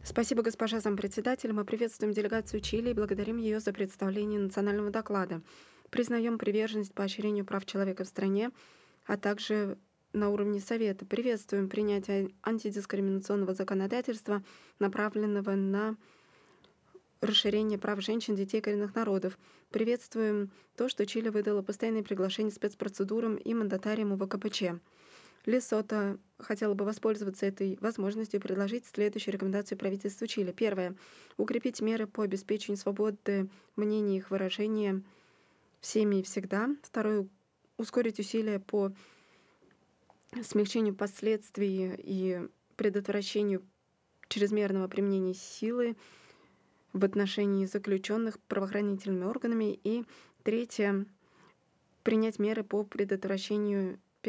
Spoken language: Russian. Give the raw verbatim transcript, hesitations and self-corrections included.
Спасибо, госпожа зампредседатель. Мы приветствуем делегацию Чили и благодарим ее за представление национального доклада. Признаем приверженность поощрению прав человека в стране, а также на уровне Совета. Приветствуем принятие антидискриминационного законодательства, направленного на расширение прав женщин, детей коренных народов. Приветствуем то, что Чили выдала постоянные приглашения спецпроцедурам и мандатариям ВКПЧ. Лесото хотела бы воспользоваться этой возможностью и предложить следующие рекомендации правительству Чили. Первое. Укрепить меры по обеспечению свободы мнений и их выражения всеми и всегда. Второе. Ускорить усилия по смягчению последствий и предотвращению чрезмерного применения силы в отношении заключенных правоохранительными органами. И третье. Принять меры по предотвращению